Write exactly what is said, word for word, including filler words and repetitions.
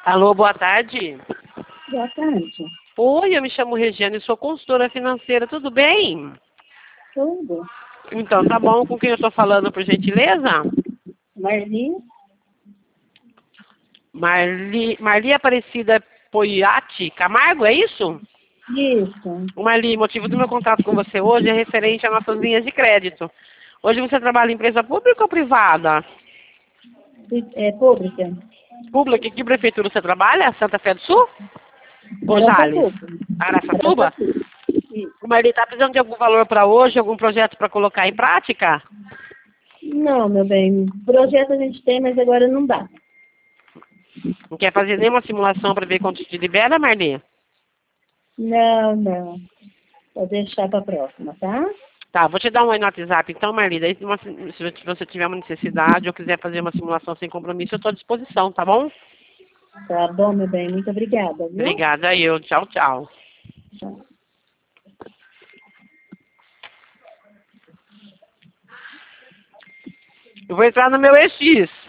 Alô, boa tarde. Boa tarde. Oi, eu me chamo Regiane e sou consultora financeira, tudo bem? Tudo. Então, tá bom. Com quem eu estou falando, por gentileza? Marli? Marli, Marli Aparecida Poiati Camargo, é isso? Isso. Marli, motivo do meu contato com você hoje é referente a nossas linhas de crédito. Hoje você trabalha em empresa pública ou privada? É pública? Pública, que prefeitura você trabalha? Santa Fé do Sul? Ou Jales? Araçatuba. Araçatuba? Araçatuba. Isso. Marli, tá precisando de algum valor para hoje, algum projeto para colocar em prática? Não, meu bem. Projeto a gente tem, mas agora não dá. Não quer fazer nenhuma simulação para ver quanto te libera, Marli? Não, não. Vou deixar para a próxima, tá? Tá, vou te dar um oi no WhatsApp então, Marli. Daí, se você se você tiver uma necessidade ou quiser fazer uma simulação sem compromisso, eu estou à disposição, tá bom? Tá bom, meu bem. Muito obrigada, viu? Obrigada, eu. Tchau, tchau. Tchau. Eu vou entrar no meu E X.